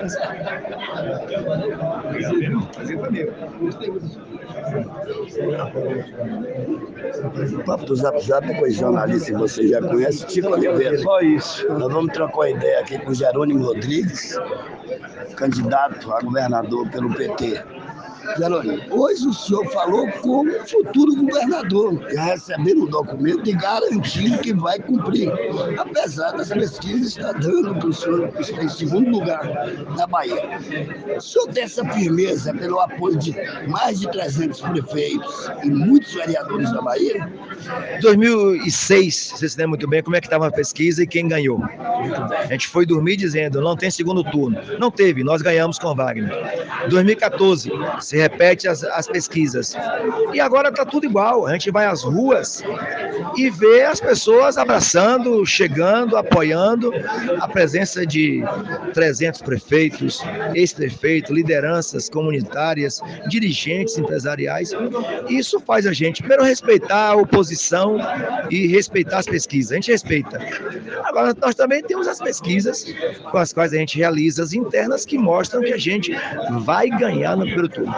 O papo do Zap Zap é com os jornalistas que você já conhece, Tico Oliveira. Só isso. Nós vamos trocar uma ideia aqui com o Jerônimo Rodrigues, candidato a governador pelo PT. Jerônimo, hoje o senhor falou como futuro governador, já recebendo um documento e garantindo que vai cumprir. Apesar das pesquisas estar dando para o senhor que está em segundo lugar na Bahia. O senhor tem essa firmeza pelo apoio de mais de 300 prefeitos e muitos vereadores da Bahia? 2006, você se lembra muito bem como é que estava a pesquisa e quem ganhou. A gente foi dormir dizendo, não tem segundo turno. Não teve, nós ganhamos com Wagner. 2014, se repete as pesquisas. E agora está tudo igual, a gente vai às ruas e vê as pessoas abraçando, chegando, apoiando a presença de 300 prefeitos, ex-prefeitos, lideranças comunitárias, dirigentes empresariais. Isso faz a gente, primeiro, respeitar a oposição e respeitar as pesquisas. A gente respeita. Agora, nós também temos as pesquisas com as quais a gente realiza as internas que mostram que a gente vai ganhar no primeiro turno.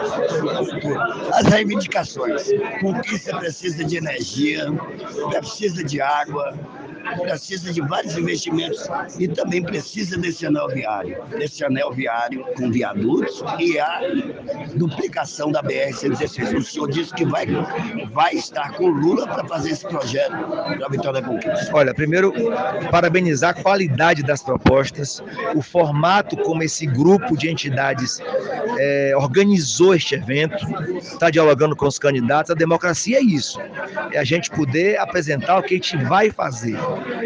As reivindicações. Conquista precisa de energia, precisa de água, precisa de vários investimentos e também precisa desse anel viário com viadutos e a duplicação da BR-116. O senhor disse que vai estar com o Lula para fazer esse projeto da Vitória da Conquista. Olha, primeiro, parabenizar a qualidade das propostas, o formato como esse grupo de entidades organizou este evento, está dialogando com os candidatos. A democracia é isso, é a gente poder apresentar o que a gente vai fazer.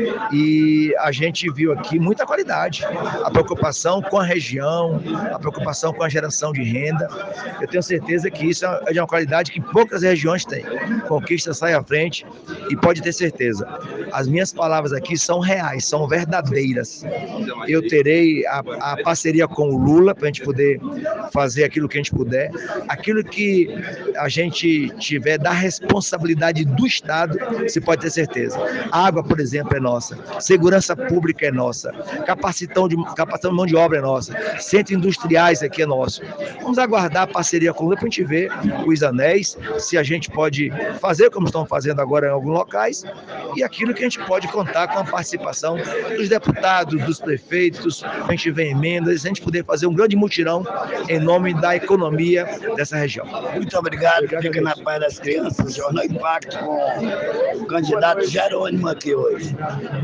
E a gente viu aqui muita qualidade, a preocupação com a região, a preocupação com a geração de renda. Eu tenho certeza que isso é de uma qualidade que poucas regiões têm. Conquista sai à frente e pode ter certeza. As minhas palavras aqui são reais, são verdadeiras. Eu terei a parceria com o Lula para a gente poder fazer aquilo que a gente puder, aquilo que a gente tiver da responsabilidade do Estado, você pode ter certeza. A água, por exemplo, é nossa, segurança pública é nossa, capacitação de mão de obra é nossa, centros industriais aqui é nosso. Vamos aguardar a parceria com o Lula para a gente ver os anéis, se a gente pode fazer como estão fazendo agora em alguns locais, e aquilo que a gente pode contar com a participação dos deputados, dos prefeitos, a gente vê emendas, a gente poder fazer um grande mutirão em nome da economia dessa região. Muito obrigado. Fica na paz das crianças. Jornal Impacto com o candidato Jerônimo aqui hoje.